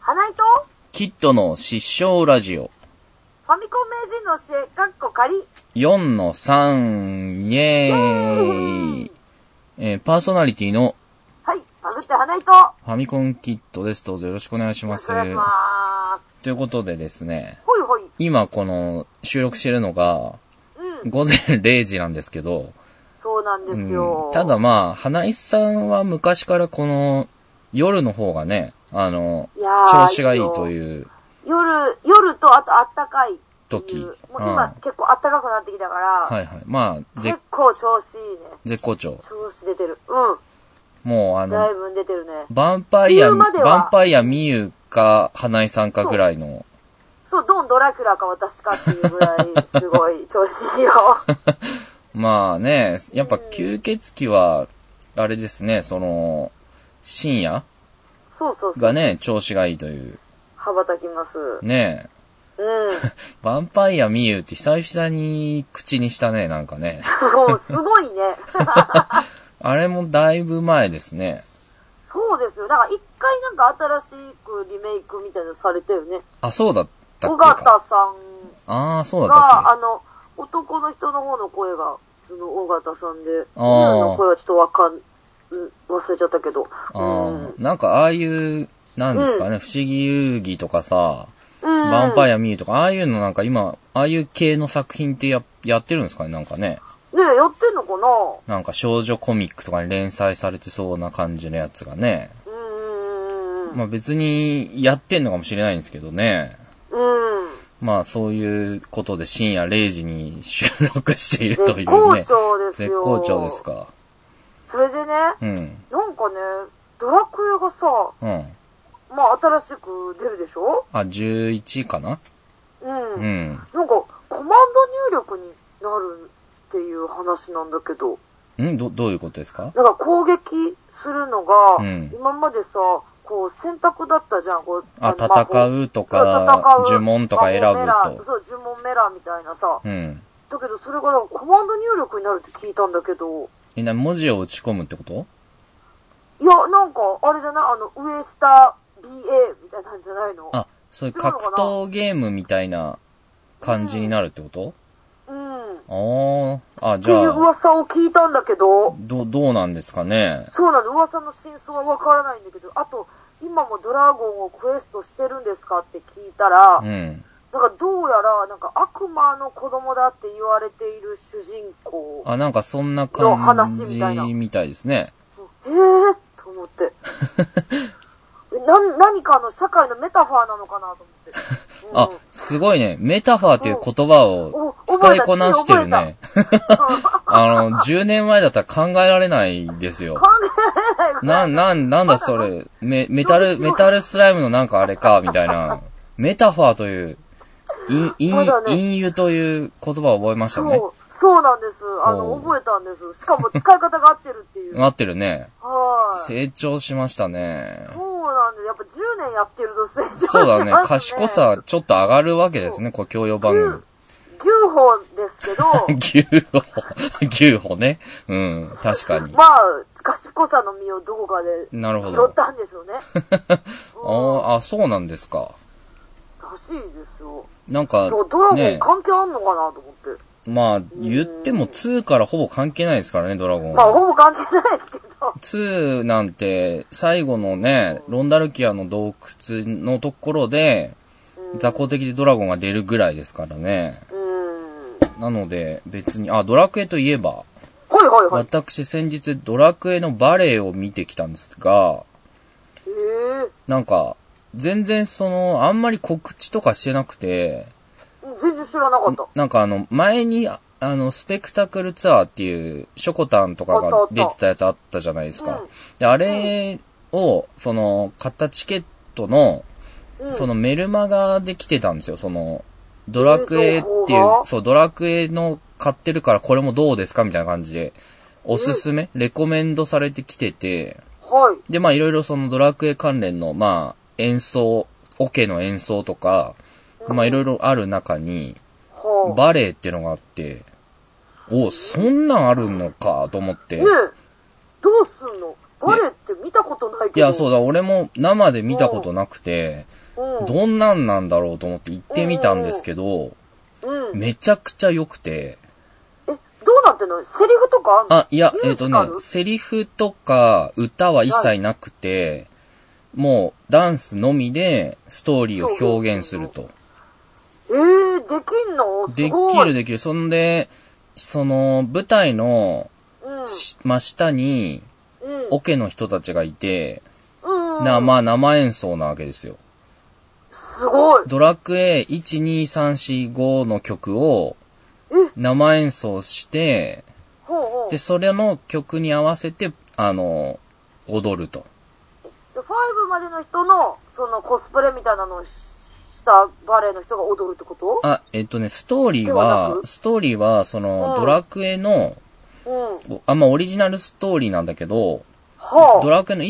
花井とキッドの失笑ラジオ。 ファミコン名人の教え、かっこ仮。 4-3、イエーイ。パーソナリティの、 はい、バグって花井とファミコンキッドです。どうぞよろしくお願いします。 お願いします。 ということでですね。 ほいほい。 今この収録してるのが、午前0時なんですけど。 そうなんですよ。 ただまあ、花井さんは昔からこの、夜の方がね、調子がいいという。 夜とあとあったかい時。 もう今結構あったかくなってきたから。 はいはい。まあ、 結構調子いいね。 絶好調。 調子出てる。うん。 もうだいぶ出てるね。 ヴァンパイアミユか花井さんかぐらいの。 そう、ドンドラキュラか私かっていうぐらい、すごい調子いいよ。 まあね、やっぱ吸血鬼は、あれですね、深夜がね、調子がいいという。 羽ばたきます。 ねえ。ヴァンパイアミユって久々に口にしたね、なんかね。 もうすごいね。 あれもだいぶ前ですね。 そうですよ。だから一回なんか新しくリメイクみたいなのされたよね。 あ、そうだったっけか。 尾形さんああ、そうだったっけ。男の人の方の声が、尾形さんで、 あの声はちょっと忘れちゃったけど。 なんかああいう、なんですかね、不思議遊戯とかさ、ヴァンパイアミーとか、ああいうのなんか今、ああいう系の作品ってやってるんですかね、なんかね。 ねえ、やってんのかな？ なんか少女コミックとかに連載されてそうな感じのやつがね。まあ別にやってんのかもしれないんですけどね。まあそういうことで深夜0時に収録しているというね。 絶好調ですよ。 絶好調ですか。 それでね、なんかね、ドラクエがさ、まあ新しく出るでしょ？ あ、11かな？ なんかコマンド入力になるっていう話なんだけど。 どういうことですか？ なんか攻撃するのが、今までさ、こう選択だったじゃん。 戦うとか、呪文とか選ぶと。 そう、呪文メラーみたいなさ。だけどそれがコマンド入力になるって聞いたんだけど。 文字を打ち込むってこと？ いや、なんか、あれじゃない？上下 BA みたいなんじゃないの？ あ、そういう格闘ゲームみたいな感じになるってこと？じゃあ。っていう噂を聞いたんだけど。 どうなんですかね。 そうなの、噂の真相はわからないんだけど、あと、今もドラゴンをクエストしてるんですかって聞いたら、なんかどうやら、なんか悪魔の子供だって言われている主人公。 なんかそんな感じみたいですね。 と思って。何かの社会のメタファーなのかなと思って。 すごいね。メタファーっていう言葉を使いこなしてるね。10年前だったら考えられないですよ。 考えられない。 なんだそれ。メタルスライムのなんかあれか、みたいな。メタファーという、隠喩という言葉を覚えましたね。 そうなんです。覚えたんです。しかも使い方が合ってるっていう。 合ってるね。 はい。 成長しましたね。 そうなんです。やっぱ10年やってると成長しますね。 そうだね。賢さちょっと上がるわけですね、教養番組。 牛歩ですけど。 牛歩ね。確かに。 まあ、賢さの実をどこかで拾ったんでしょうね。 そうなんですか。 らしいですよ。 なんか、 ドラゴン関係あんのかなと思って。 まあ、言っても2からほぼ関係ないですからね、ドラゴンは。 まあ、ほぼ関係ないですけど。 2なんて、最後のね、ロンダルキアの洞窟のところで、雑魚的でドラゴンが出るぐらいですからね。なので、別に、ドラクエといえば、私先日ドラクエのバレエを見てきたんですが、なんか、全然あんまり告知とかしてなくて、 全然知らなかった。 なんか前に、スペクタクルツアーっていう、ショコタンとかが出てたやつあったじゃないですか。で、あれを、買ったチケットの、メルマガで来てたんですよ。ドラクエっていう、ドラクエの買ってるからこれもどうですかみたいな感じで、おすすめ、レコメンドされてきてて、で、まあいろいろドラクエ関連の、まあ、演奏、オケの演奏とか、まあいろいろある中に、バレエっていうのがあって、そんなんあるのかと思って。 どうすんの？ バレエって見たことないけど。 いや、そうだ、俺も生で見たことなくて、どんなんなんだろうと思って行ってみたんですけど、めちゃくちゃ良くて。 どうなってんの？セリフとかあんの？ あ、いや、セリフとか歌は一切なくて、もうダンスのみでストーリーを表現すると。 できんの？すごい。 できる。そんで、その舞台の、真下に、オケの人たちがいて、まあ生演奏なわけですよ。 すごい。 ドラクエ1、2、3、4、5の曲を生演奏して、で、それの曲に合わせて、踊ると。 5までの人の、そのコスプレみたいなのをしたバレエの人が踊るってこと？ ストーリーは、その、ドラクエの、オリジナルストーリーなんだけど、ドラクエの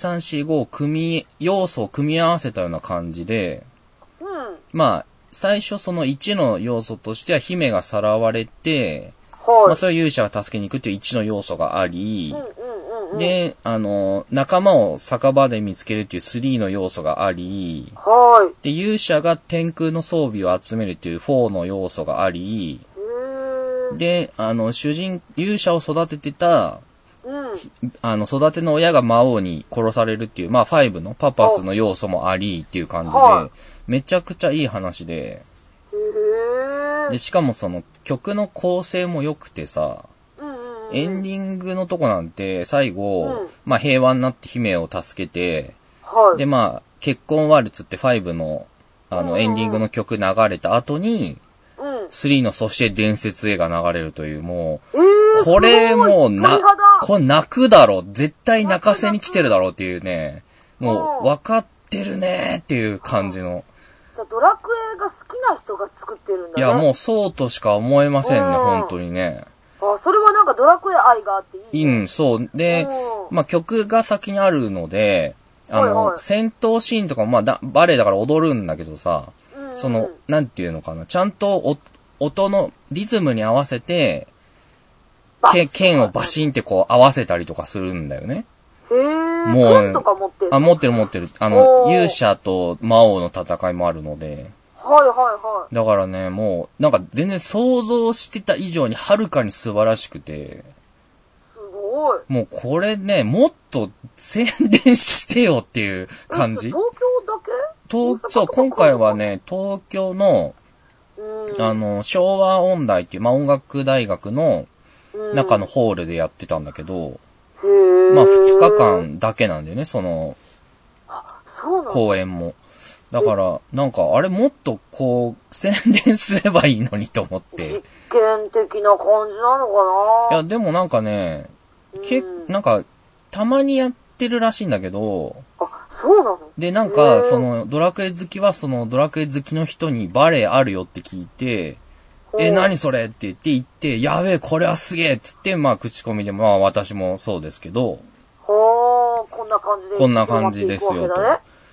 1、2、3、4、5要素を組み合わせたような感じで、まあ、最初その1の要素としては姫がさらわれて、まあそれを勇者が助けに行くっていう1の要素があり、で、仲間を酒場で見つけるっていう3の要素があり、で、勇者が天空の装備を集めるっていう4の要素があり、で、勇者を育ててた、育ての親が魔王に殺されるっていう、まあ5のパパスの要素もありっていう感じで、めちゃくちゃいい話で、で、しかもその曲の構成も良くてさ、エンディングのとこなんて最後、まあ平和になって姫を助けて、でまあ結婚ワルツって5のエンディングの曲流れた後に、3のそして伝説絵が流れるという、もう、これもうこれ泣くだろ、絶対泣かせに来てるだろうっていうね、もう分かってるねっていう感じの。 じゃあドラクエが好きな人が作ってるんだね。 いやもうそうとしか思えませんね、本当にね。 それはなんかドラクエ愛があっていいね。 そう。で、まあ曲が先にあるので、戦闘シーンとかもまあバレエだから踊るんだけどさ、その、なんていうのかな、ちゃんと音のリズムに合わせて、剣をバシンってこう合わせたりとかするんだよね。 もう、剣とか持ってる？ 持ってる。勇者と魔王の戦いもあるので。だからね、もう、なんか全然想像してた以上にはるかに素晴らしくて。 すごい。 もうこれね、もっと宣伝してよっていう感じ。 東京だけ？ そう、今回はね、東京の、昭和音大っていう、まあ音楽大学の中のホールでやってたんだけど、まあ2日間だけなんだよね、その、公演も。だから、なんか、あれもっとこう、宣伝すればいいのにと思って。 実験的な感じなのかな？ いや、でもなんかね、なんか、たまにやってるらしいんだけど、 そうなの？ で、なんか、その、ドラクエ好きは、その、ドラクエ好きの人にバレエあるよって聞いて、何それって言って、やべえ、これはすげえって言って、まあ、口コミで、まあ、私もそうですけど、 こんな感じで。 こんな感じですよと。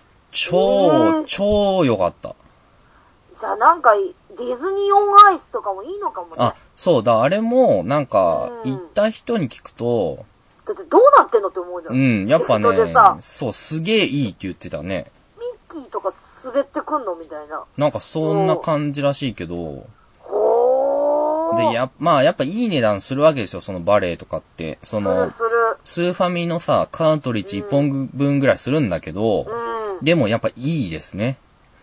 超良かった。 じゃあなんか、ディズニーオンアイスとかもいいのかもね。 そうだ、あれも、なんか、行った人に聞くと、 だってどうなってんのって思うじゃん。 やっぱね、そう、すげえいいって言ってたね。 ミッキーとか滑ってくんのみたいな。 なんかそんな感じらしいけど、で、まあやっぱいい値段するわけですよ、そのバレエとかって。その、スーファミのさ、カートリッジ1本分ぐらいするんだけど、でもやっぱいいですね。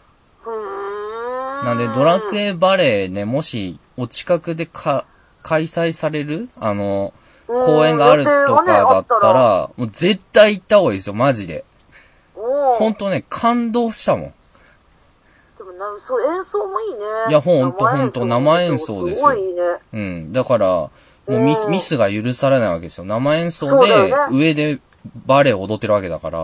なんでドラクエバレエね、もしお近くで開催される公演があるとかだったら、もう絶対行った方がいいですよ、マジで。ほんとね、感動したもん。 でもそう演奏もいいね。 いや、ほんと、生演奏ですよ。 すごいいいね。 だから、もうミスが許されないわけですよ。生演奏で、上でバレエを踊ってるわけだから。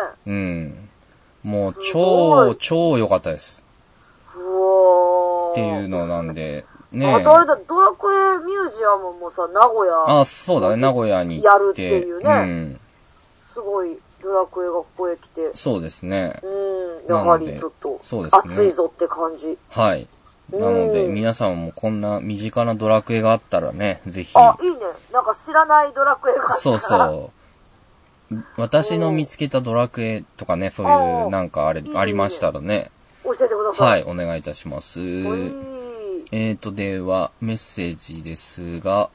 もう、超良かったです。っていうのなんで、ね。 あとあれだ、ドラクエミュージアムもさ、名古屋。 そうだね、名古屋にやるっていうね。すごい、ドラクエがここへ来て。 そうですね。 やはりちょっと、熱いぞって感じ。 はい。なので、皆さんもこんな身近なドラクエがあったらね、ぜひ。 いいね。なんか知らないドラクエがあったら。 そう。 私の見つけたドラクエとかね、そういうなんかありましたらね。 教えてください。 はい、お願いいたします。では、メッセージですが、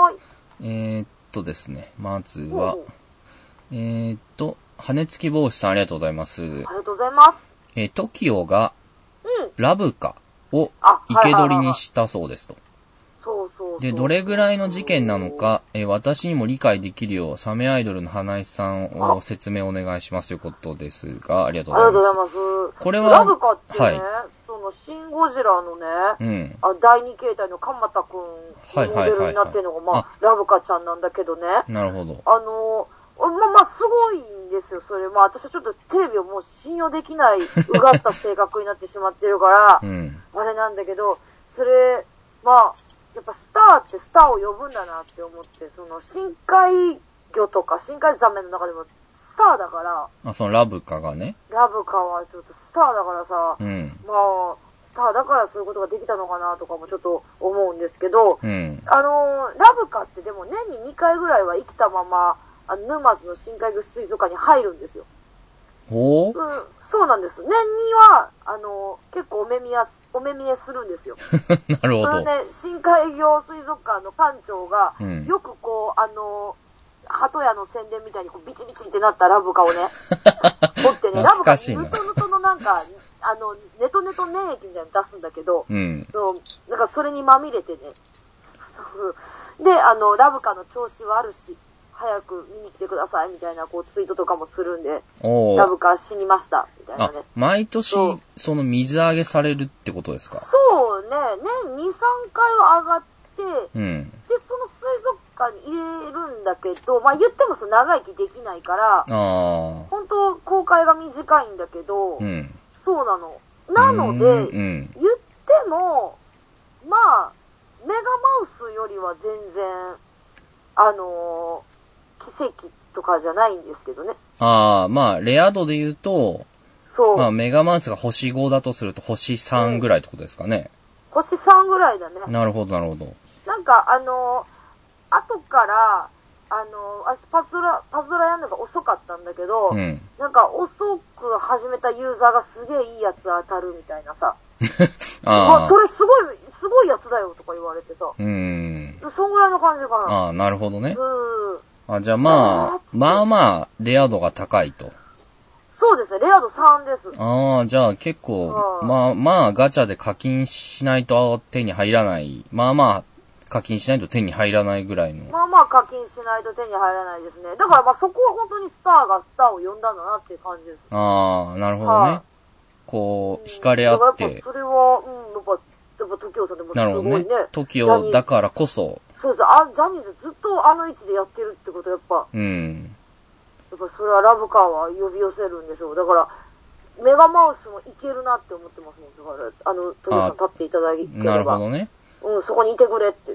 ですね、まずは、羽根付き帽子さんありがとうございます。ありがとうございます。 TOKIO が、ラブカを生け捕りにしたそうですと。で、どれぐらいの事件なのか、私にも理解できるよう、サメアイドルの花井さんを説明お願いしますということですが、ありがとうございます。ありがとうございます。これは、 ラブカってね、その、シン・ゴジラのね、第二形態の鎌田くんモデルになってるのが、ラブカちゃんなんだけどね。 なるほど。 すごいんですよ、それ。私はちょっとテレビをもう信用できない、うがった性格になってしまってるから、あれなんだけど、それ、やっぱスターってスターを呼ぶんだなって思って、その深海魚とか深海ザメの中でもスターだから。 そのラブカがね。 ラブカはちょっとスターだからさ、スターだからそういうことができたのかなとかもちょっと思うんですけど、ラブカってでも年に2回ぐらいは生きたまま、沼津の深海魚水族館に入るんですよ。そうなんです。年には、結構お目見えするんですよ。 なるほど。 それで、深海魚水族館の館長が、よく鳩屋の宣伝みたいにビチビチってなったラブカをね、持ってね、ラブカにヌトヌトのなんか、ネトネト粘液みたいなの出すんだけど、なんかそれにまみれてね、で、ラブカの調子はあるし、早く見に来てくださいみたいなツイートとかもするんで、ラブカ死にましたみたいなね。 毎年その水揚げされるってことですか？ そうね、年2、3回は上がって、で、その水族館に入れるんだけど、言っても長生きできないから、本当公開が短いんだけど、そうなの。なので、言っても、メガマウスよりは全然、奇跡とかじゃないんですけどね。 レア度で言うと、メガマウスが星5だとすると星3ぐらいってことですかね。 星3ぐらいだね。 なるほど、なるほど。 なんか、後から、パズドラやるのが遅かったんだけど、なんか遅く始めたユーザーがすげえいいやつ当たるみたいなさ。それすごいやつだよとか言われてさ。そんぐらいの感じかな。 なるほどね。じゃあレア度が高いと。 そうですね、レア度3です。 じゃあ結構、ガチャで課金しないと手に入らない。課金しないと手に入らないぐらいの。 課金しないと手に入らないですね。だからそこは本当にスターがスターを呼んだんだなっていう感じです。 なるほどね。惹かれ合って。 それは、やっぱ TOKIO さんでもすごいね。なるほどね。 TOKIO だからこそ。 そうです。ジャニーズずっとあの位置でやってるってことやっぱ。やっぱそれはラブカーは呼び寄せるんでしょう。だから、メガマウスもいけるなって思ってますもん。だから、TOKIO さん立っていただければ。 なるほどね。 そこにいてくれって言って。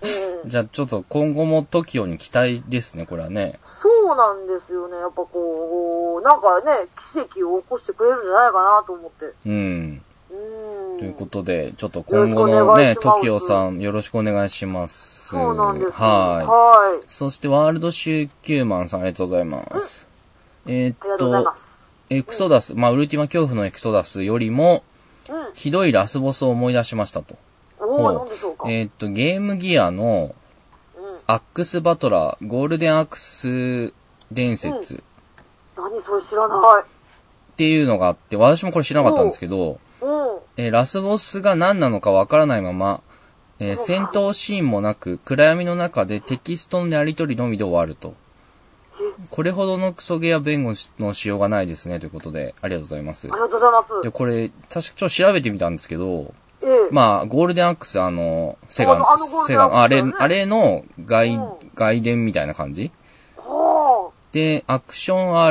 じゃあちょっと今後も TOKIO に期待ですね、これはね。 そうなんですよね。やっぱなんかね、奇跡を起こしてくれるんじゃないかなと思って。 ということで、ちょっと今後のね、TOKIOさんよろしくお願いします。 そうなんです。 はい。そしてワールドシューキューマンさんありがとうございます。 ありがとうございます。 エクソダス、ウルティマ恐怖のエクソダスよりも、ひどいラスボスを思い出しましたと。 何でしょうか。 ゲームギアの、アックスバトラー、ゴールデンアクス伝説。 何それ知らない。 っていうのがあって、私もこれ知らなかったんですけど、ラスボスが何なのかわからないまま、戦闘シーンもなく、暗闇の中でテキストのやり取りのみで終わると。これほどのクソゲーや弁護のしようがないですね、ということで、ありがとうございます。 ありがとうございます。 で、これ、確かちょっと調べてみたんですけど、ゴールデンアックス、セガ、あれの外伝みたいな感じで、アクション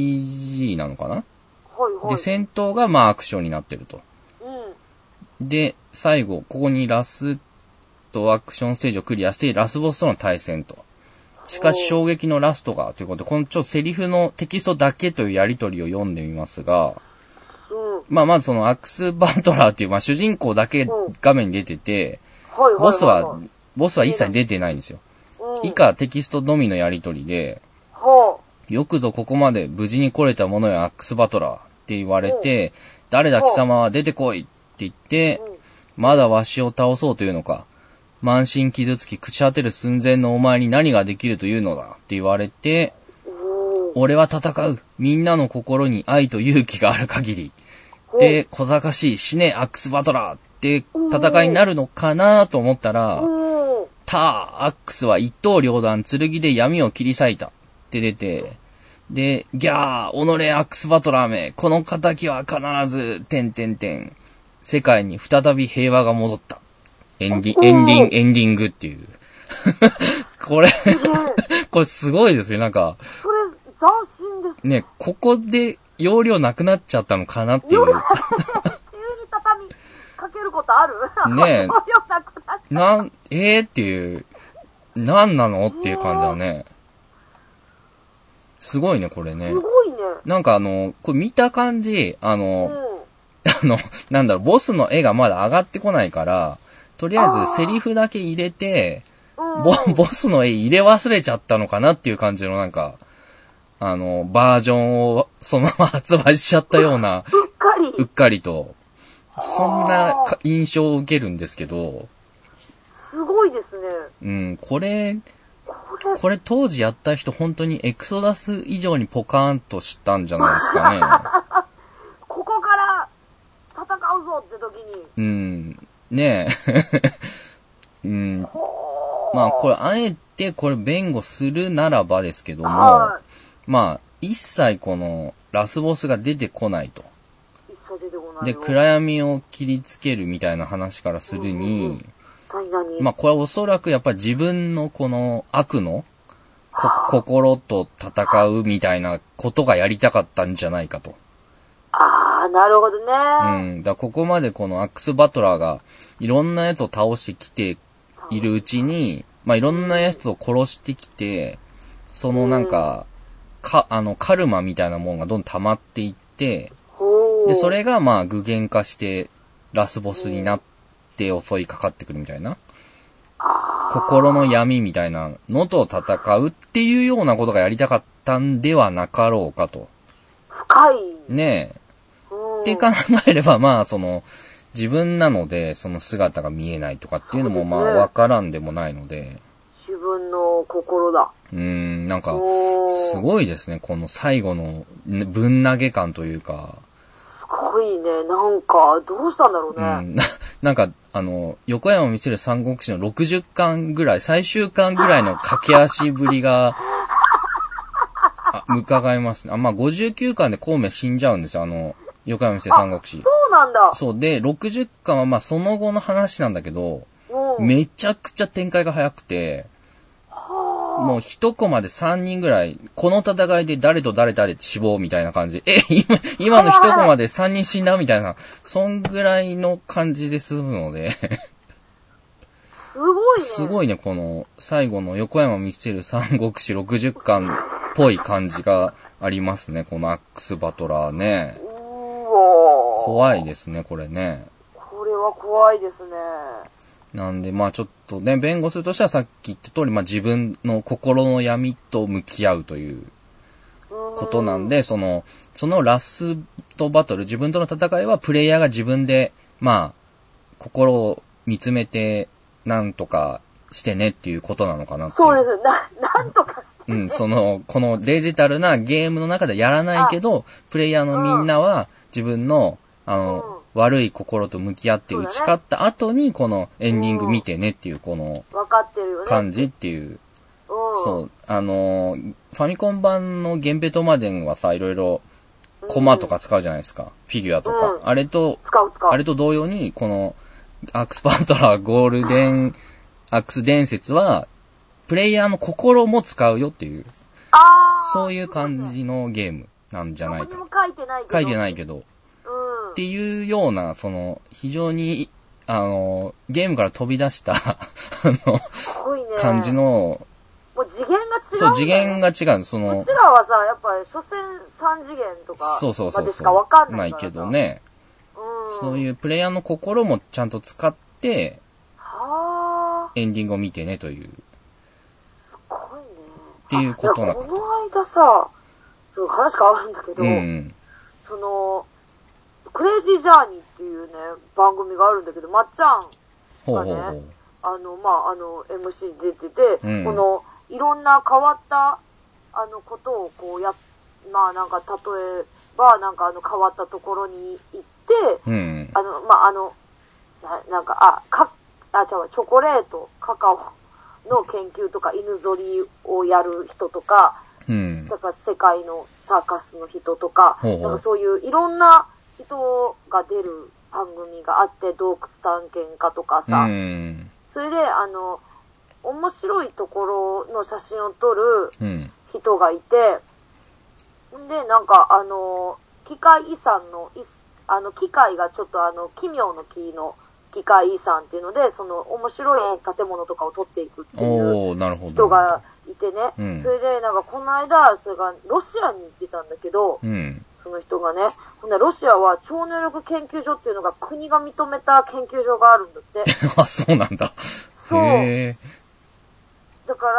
RPG なのかな、で、戦闘がアクションになってると。で、最後、ここにラストアクションステージをクリアして、ラスボスとの対戦と。しかし衝撃のラストが、ということで、このちょっとセリフのテキストだけというやり取りを読んでみますが、まずそのアクスバトラーっていう、主人公だけ画面に出てて、ボスは一切出てないんですよ。以下テキストのみのやり取りで、 よくぞここまで無事に来れたものよ、アックスバトラーって言われて、誰だ貴様は出てこいって言って、まだわしを倒そうというのか。満身傷つき朽ち果てる寸前のお前に何ができるというのだって言われて、俺は戦う。みんなの心に愛と勇気がある限り。で、小賢しい死ねアックスバトラーって戦いになるのかなと思ったら、アックスは一刀両断剣で闇を切り裂いたって出て、で、ギャー、己アックスバトラーめ、この仇は必ず、世界に再び平和が戻った。エンディングっていう。これすごいですね、なんか。 それ、斬新ですね。ここで容量なくなっちゃったのかなっていう。 急に畳みかけることある？ ねえ。 容量なくなっちゃった。 っていう、なんなのっていう感じだね。すごいね、これね。 すごいね。 なんかこれ見た感じ、なんだろう、ボスの絵がまだ上がってこないから、とりあえずセリフだけ入れて、ボスの絵入れ忘れちゃったのかなっていう感じのなんか、バージョンをそのまま発売しちゃったような、うっかりと、そんな印象を受けるんですけど、 すごいですね。これ当時やった人本当にエクソダス以上にポカーンとしたんじゃないですかね。 ここから戦うぞって時に。 ねえ。まあこれあえてこれ弁護するならばですけども、まあ一切このラスボスが出てこないと。 一切出てこない。 で、暗闇を切りつけるみたいな話からするに、まあこれはおそらくやっぱり自分のこの悪の心と戦うみたいなことがやりたかったんじゃないかと。 なるほどね。 だここまでこのアックスバトラーがいろんなやつを倒してきているうちに、まあいろんなやつを殺してきて、そのなんか、カルマみたいなもんがどんどん溜まっていって、で、それがまあ具現化してラスボスになって襲いかかってくるみたいな。心の闇みたいなのと戦うっていうようなことがやりたかったんではなかろうかと。 深い。 ねえ。って考えればまあ自分なのでその姿が見えないとかっていうのもまあわからんでもないので。 自分の心だ。 なんかすごいですね、この最後のぶん投げ感というか。 すごいね、なんかどうしたんだろうね。 なんか横山見せる三国志の60巻ぐらい、最終巻ぐらいの駆け足ぶりが伺えますね。まあ59巻で孔明死んじゃうんですよ、横山見せる三国志。 そうなんだ。 そうで、60巻はまあその後の話なんだけど、めちゃくちゃ展開が早くて、もう一コマで3人ぐらい、この戦いで誰と誰死亡みたいな感じ。今の一コマで3人死んだみたいな、そんぐらいの感じで済むので。 すごいね。 すごいね、この最後の横山見せる三国志60巻っぽい感じがありますね、このアックスバトラーね。怖いですね、これね。 これは怖いですね。 なんで、まあちょっとね、弁護するとしてはさっき言った通り、まあ自分の心の闇と向き合うということなんで、そのラストバトル、自分との戦いはプレイヤーが自分で、まあ、心を見つめて、なんとかしてねっていうことなのかなっていう。 そうです。なんとかしてね。 このデジタルなゲームの中でやらないけど、プレイヤーのみんなは自分の、悪い心と向き合って打ち勝った後にこのエンディング見てねっていうこの感じっていう。そう。ファミコン版のゲンペトマデンはさ、いろいろコマとか使うじゃないですか。フィギュアとか。あれと同様に、このアックスバトラーゴールデンアックス伝説は、プレイヤーの心も使うよっていう。そういう感じのゲームなんじゃないか。 書いてないけど。 っていうような、非常に、ゲームから飛び出した感じの、 もう次元が違うんだね。 そう、次元が違う。 うちらはさ、やっぱり、所詮3次元とか、までしかわかんないけどね。そういうプレイヤーの心もちゃんと使って、エンディングを見てねという。 すごいね。 っていうことなこの間さ、そう話変わるんだけど、クレイジージャーニーっていうね、番組があるんだけど、まっちゃんがね、MC 出てて、いろんな変わった、ことをこう例えば、変わったところに行って、チョコレート、カカオの研究とか、犬ぞりをやる人とか、世界のサーカスの人とか、そういういろんな人が出る番組があって、洞窟探検家とかさ、それで、面白いところの写真を撮る人がいて、で、機械遺産の、機械がちょっと奇妙の木の機械遺産っていうので、その面白い建物とかを撮っていくっていう人がいてね、それでこの間、それがロシアに行ってたんだけど、その人がね、ロシアは超能力研究所っていうのが国が認めた研究所があるんだって。 あ、そうなんだ。 そう。だから、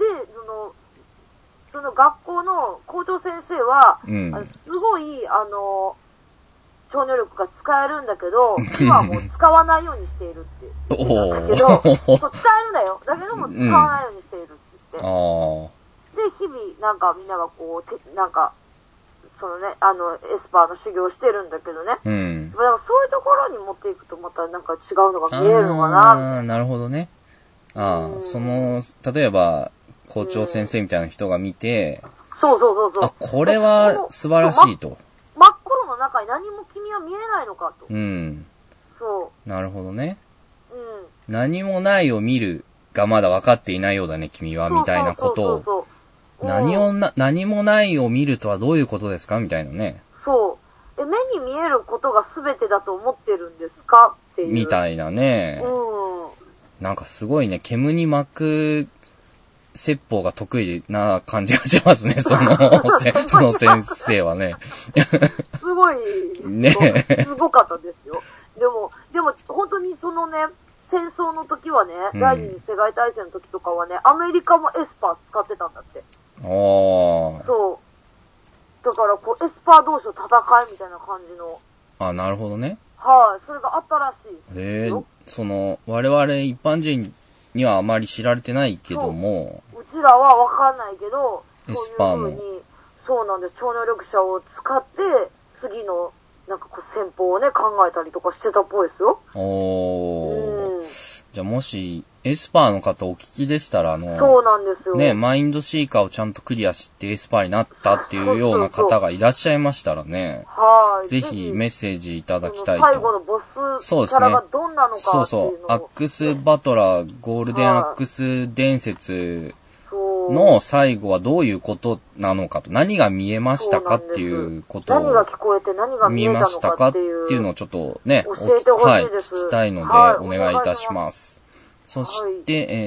その学校の校長先生は、すごい、超能力が使えるんだけど、今はもう使わないようにしているって言ってたんだけど、そう、使えるんだよ。だけども使わないようにしているって言って。で、日々、みんながこう、エスパーの修行をしてるんだけどね。そういうところに持っていくとまた違うのが見えるのかな。 なるほどね。例えば、校長先生みたいな人が見て、 そう。 これは素晴らしいと。 真っ黒の中に何も君は見えないのかと。そう。 なるほどね。何もないを見るがまだ分かっていないようだね、君は、みたいなことを。何もないを見るとはどういうことですかみたいなね。 そう。目に見えることが全てだと思ってるんですかっていう。 みたいなね。すごいね、煙に巻く説法が得意な感じがしますね、その先生はね。 すごい、ね、すごかったですよ。でも、本当にそのね、戦争の時はね、第二次世界大戦の時とかはね、アメリカもエスパー使ってたんだって。そう。だから、エスパー同士の戦いみたいな感じの。 なるほどね。 それがあったらしいですよ。 我々一般人にはあまり知られてないけども。 うちらはわかんないけど、 エスパーの。 そうなんです。超能力者を使って、次の、戦法をね、考えたりとかしてたっぽいですよ。 じゃあもし、エスパーの方お聞きでしたら、 そうなんですよ。 ね、マインドシーカーをちゃんとクリアしてエスパーになったっていうような方がいらっしゃいましたらね、ぜひメッセージいただきたいと。 最後のボスキャラがどんなのかっていうのを。 そう。アックスバトラー、ゴールデンアックス伝説の最後はどういうことなのかと、何が見えましたかっていうことを。 何が聞こえて何が見えたのかっていう。 っていうのをちょっとね、 教えてほしいです。 聞きたいので、お願いいたします。そして、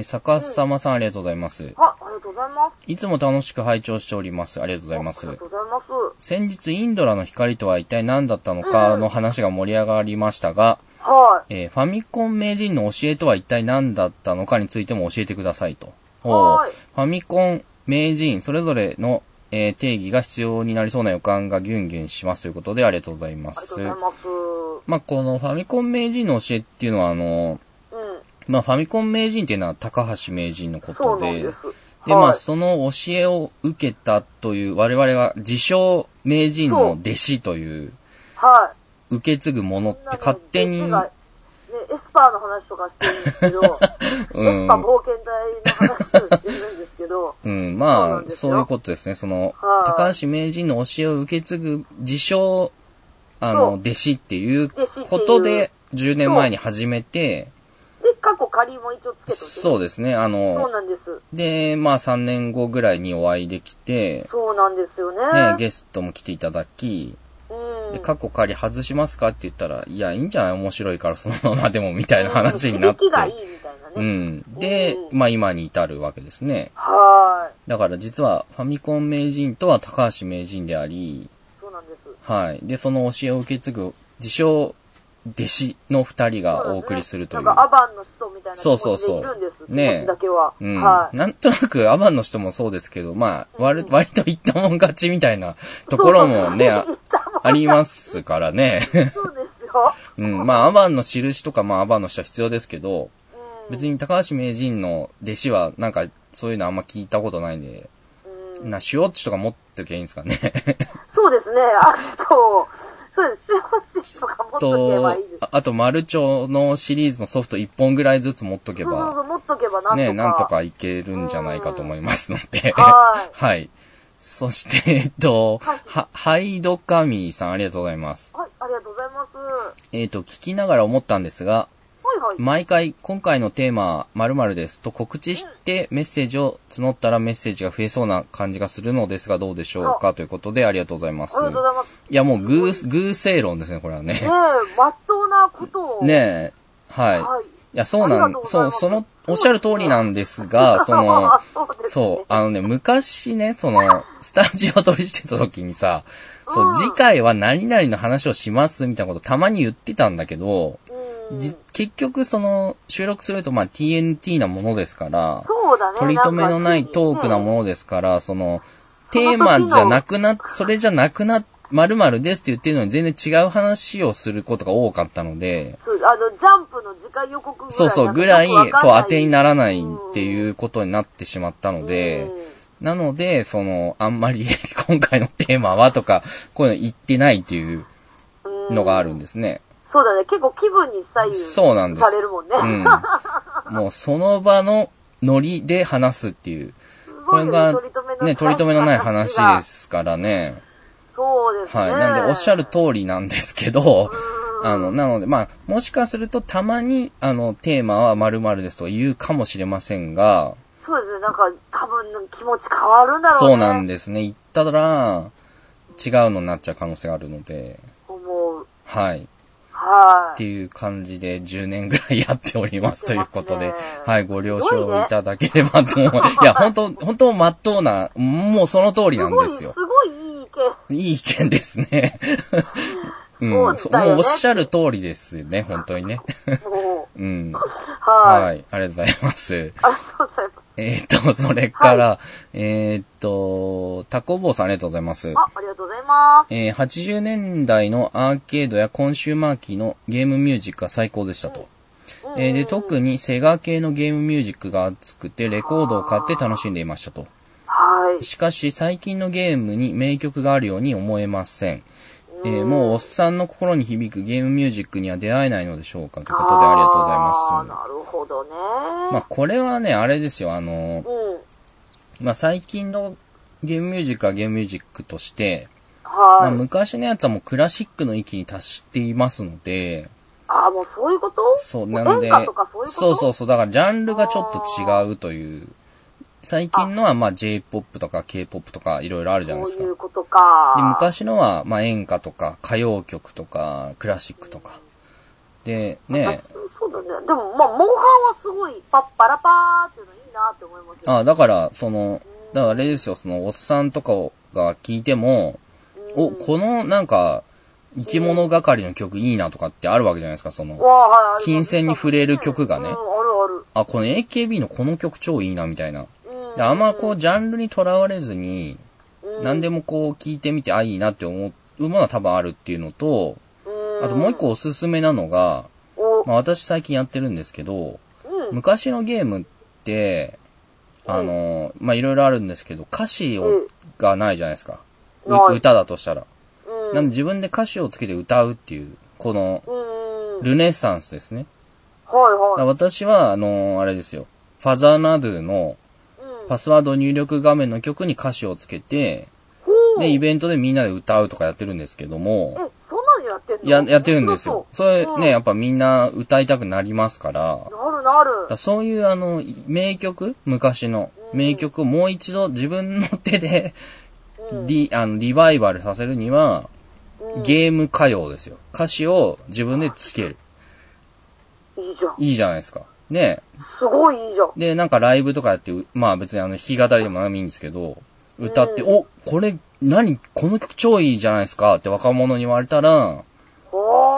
逆さまさんありがとうございます。 ありがとうございます。 いつも楽しく拝聴しております。ありがとうございます。 ありがとうございます。 先日、インドラの光とは一体何だったのかの話が盛り上がりましたが、ファミコン名人の教えとは一体何だったのかについても教えてくださいと。ファミコン名人、それぞれの、定義が必要になりそうな予感がギュンギュンしますということでありがとうございます。 ありがとうございます。 このファミコン名人の教えっていうのはファミコン名人っていうのは高橋名人のことで、その教えを受けたという、我々は自称名人の弟子という、受け継ぐものって勝手に、 エスパーの話とかしてるんですけど、エスパー冒険隊の話をしてるんですけど、 そういうことですね。高橋名人の教えを受け継ぐ自称、弟子っていうことで、10年前に始めて、 で、過去仮も一応つけといて。 そうですね。 そうなんです。 で、3年後ぐらいにお会いできて、 そうなんですよね。 ゲストも来ていただき、で、過去仮外しますかって言ったら、いや、いいんじゃない面白いからそのままでもみたいな話になって。 がいいみたいなね。 で、今に至るわけですね。だから実はファミコン名人とは高橋名人であり、 そうなんです。 で、その教えを受け継ぐ自称弟子の2人がお送りするという。 なんかアバンの人みたいな気持ちでいるんです。 そうね。 気持ちだけは。 うん。はい。なんとなくアバンの人もそうですけど、まあ、割と言ったもん勝ちみたいなところもね、ありますからね。 そうですよ。 うん。まあ、アバンの印とか、まあ、アバンの人は必要ですけど、別に高橋名人の弟子は、なんか、そういうのあんま聞いたことないんで、シュウォッチとか持っておきゃいいんですかね。 そうですね。そうです。シュウォッチとか持っとけばいいです。 あと、マルチョのシリーズのソフト1本ぐらいずつ持っとけば。 そう、持っとけばなんとか。 ね、なんとかいけるんじゃないかと思いますので。 はい。 はい。そして、ハイドカミーさんありがとうございます。 はい、ありがとうございます。 聞きながら思ったんですが、 はいはい、 毎回今回のテーマ〇〇ですと告知してメッセージを募ったらメッセージが増えそうな感じがするのですがどうでしょうかということでありがとうございます。 ありがとうございます。 いやもう偶正論ですね、これはね。 まっとうなことを。 ねえ、はい。はい、いや、その、おっしゃる通りなんですが、そう、昔ね、スタジオ撮りしてた時にさ、次回は何々の話をしますみたいなことたまに言ってたんだけど、結局収録するとTNT なものですから、 そうだね、 取り留めのないトークなものですから、テーマじゃなくそれじゃなくな、〇〇ですって言ってるのに全然違う話をすることが多かったので、 そう、ジャンプの次回予告ぐらい。 ぐらい、当てにならないっていうことになってしまったので、なので、あんまり今回のテーマはとか、こういうの言ってないっていうのがあるんですね。 そうだね。結構気分に左右されるもんね。 もうその場のノリで話すっていう。これが、ね、取り留めのない話ですからね。 そうですね。 はい。なんでおっしゃる通りなんですけど、なので、もしかするとたまに、テーマは〇〇ですとか言うかもしれませんが、 そうですね。なんか、多分気持ち変わるんだろうね。 そうなんですね。言ったら、違うのになっちゃう可能性があるので。 思う。 はい。っていう感じで10年ぐらいやっておりますということで、はい、ご了承いただければと思う。いや、本当まっとうな、もうその通りなんですよ。 すごいいい意見。 いい意見ですね。もうおっしゃる通りですね、本当にね。はい、ありがとうございます。 ありがとうございます。 それから、タコボーさんありがとうございます。 ありがとうございます。 80年代のアーケードやコンシューマー機のゲームミュージックが最高でしたと。で、特にセガ系のゲームミュージックが熱くて、レコードを買って楽しんでいましたと。 はい。 しかし、最近のゲームに名曲があるように思えません。もうおっさんの心に響くゲームミュージックには出会えないのでしょうかということでありがとうございます。 なるほどね。 これはね、あれですよ、最近のゲームミュージックはゲームミュージックとして、昔のやつはもうクラシックの域に達していますので、 もうそういうこと？ そう、なんで、そう、だからジャンルがちょっと違うという、最近のはJ-POP とか K-POP とかいろいろあるじゃないですか。 そういうことか。 で、昔のは演歌とか歌謡曲とかクラシックとか。で、ね。 そうだね。でもモンハンはすごいパラパーっていうのいいなって思いますよ。 だからあれですよ、おっさんとかが聞いても、このなんか、生き物係の曲いいなとかってあるわけじゃないですか、金銭に触れる曲がね。 あるある。この AKB のこの曲超いいなみたいな。あんまジャンルにとらわれずに、何でも聞いてみて、いいなって思うものは多分あるっていうのと、あともう一個おすすめなのが、私最近やってるんですけど、昔のゲームって、いろいろあるんですけど、歌詞がないじゃないですか。歌だとしたら。なんで自分で歌詞をつけて歌うっていう、この、ルネッサンスですね。私は、あれですよ。ファザーナドゥのパスワード入力画面の曲に歌詞をつけて、で、イベントでみんなで歌うとかやってるんですけども、 そんなにやってんの？ やってるんですよ。それね、やっぱみんな歌いたくなりますから、 なる。 そういう名曲、昔の名曲をもう一度自分の手で、リバイバルさせるには、ゲーム歌謡ですよ。歌詞を自分でつける。 いいじゃん。 いいじゃないですか。ね。 すごいいいじゃん。 で、なんかライブとかやって、別に弾き語りでも何もいいんですけど、歌って、これ、この曲超いいじゃないですかって若者に言われたら、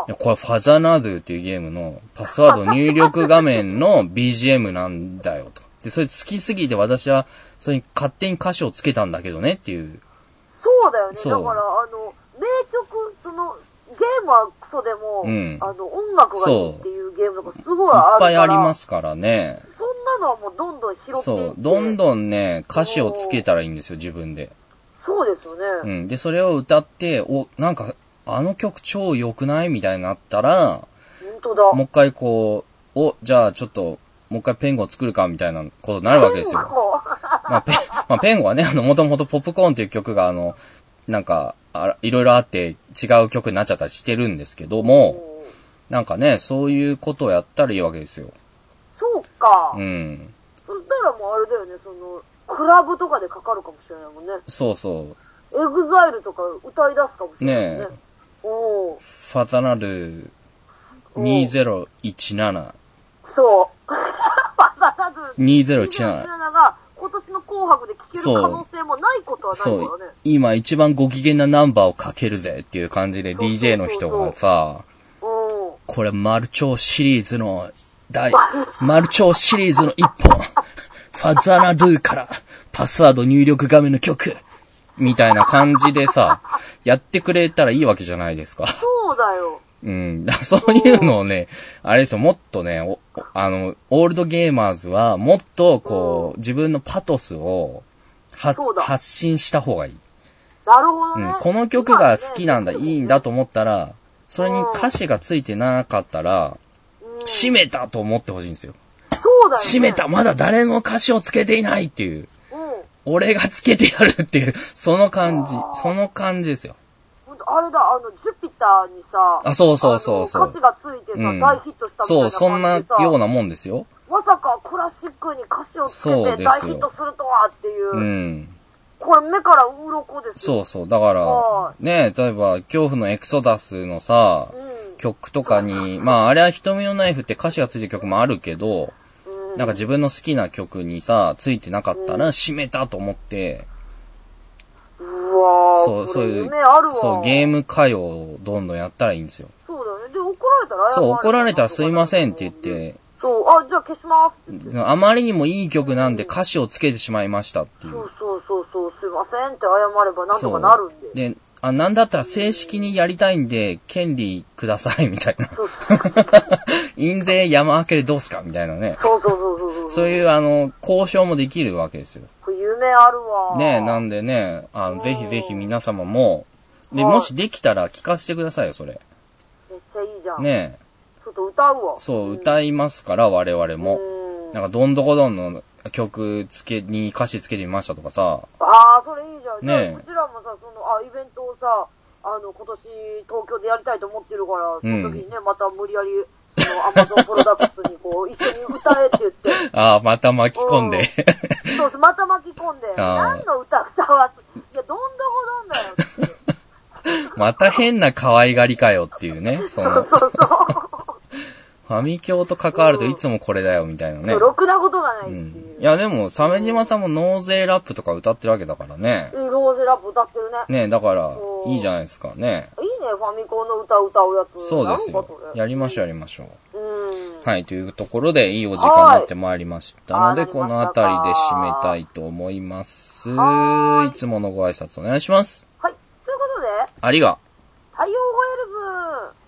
いや、これファザナドゥっていうゲームのパスワード入力画面の BGM なんだよと。で、それ好きすぎて私は、それに勝手に歌詞をつけたんだけどねっていう。 そうだよね。だから、名曲、ゲームはクソでも、音楽がいいっていうゲームとかすごいあるから。 いっぱいありますからね。 そんなのはもうどんどん拾っていって。そう、 どんどんね、歌詞をつけたらいいんですよ、自分で。 そうですよね。 で、それを歌って、なんか、あの曲超良くないみたいになったら、 本当だ。 もう一回じゃあちょっと、もう一回ペンゴを作るかみたいなことになるわけですよ。ペンゴはね、もともとポップコーンっていう曲がなんか、いろいろあって違う曲になっちゃったりしてるんですけども、なんかね、そういうことをやったらいいわけですよ。 そうか。 うん。 そしたらもうあれだよね、クラブとかでかかるかもしれないもんね。 そうそう。 エグザイルとか歌い出すかもしれないね。 ねえ。ファザナル2017。 そう。ファザナル 2017 が今年の紅白で聴ける可能性もないことはないからね。そう。 今一番ご機嫌なナンバーをかけるぜっていう感じで DJ の人がさ、これマルチョウシリーズのマルチョウシリーズの一本。ファザナドゥからパスワード入力画面の曲。みたいな感じでさ、やってくれたらいいわけじゃないですか。 そうだよ。 そういうのをね、あれですよ、もっとね、オールドゲーマーズは、もっと自分のパトスを、発信した方がいい。 なるほどね。 この曲が好きなんだ、いいんだと思ったら、それに歌詞がついてなかったら、閉めたと思ってほしいんですよ。 そうだよね。 閉めた、まだ誰も歌詞をつけていないっていう。俺がつけてやるっていう、その感じですよ。 あれだ、ジュピターにさ、 そう。 歌詞がついてさ、大ヒットしたみたいな感じでさ。 そう、そんなようなもんですよ。 まさかクラシックに歌詞をつけて大ヒットするとはっていう。これ目から鱗ですよ。 そう。だから、ね、例えば、恐怖のエクソダスのさ、曲とかに、あれは瞳のナイフって歌詞がついてる曲もあるけど、なんか自分の好きな曲にさ、ついてなかったら閉めたと思って、そういう、ゲーム歌謡をどんどんやったらいいんですよ。 そうだね。で、怒られたらそう、怒られたらすいませんって言って、 そう、じゃあ消しますって。 あまりにもいい曲なんで歌詞をつけてしまいましたっていう。 そう、すいませんって謝ればなんとかなるんで。 で、なんだったら正式にやりたいんで、権利くださいみたいな。印税山分けでどうすかみたいなね。 そう。 そういう交渉もできるわけですよ。 これ夢あるわ。 ねえ、なんでね、ぜひぜひ皆様も、で、もしできたら聞かせてくださいよ、それ。 めっちゃいいじゃん。 ねえ。 ちょっと歌うわ。 そう、歌いますから、我々も。なんか、どんどこどんの曲に歌詞つけてみましたとかさ。 それいいじゃん。ねえ。うちらもさ、イベントをさ、今年東京でやりたいと思ってるから、その時にね、また無理やり、アマゾンプロダクツに一緒に歌えって言って。 また巻き込んで。 そう、また巻き込んで。何の歌わす。いや、どんどこどんだよって。 また変な可愛がりかよっていうね。 そう。 ファミ教と関わるといつもこれだよみたいなね。 ろくなことがないっていう。 いやでも、鮫島さんも納税ラップとか歌ってるわけだからね。 納税ラップ歌ってるね。 ね、だから、いいじゃないですかね。 いいね、ファミコンの歌歌うやつ。 そうですよ。やりましょう。はい、というところでいいお時間になってまいりましたので、このあたりで締めたいと思います。いつものご挨拶お願いします。 はい、ということで、 ありが。 太陽ホエールズ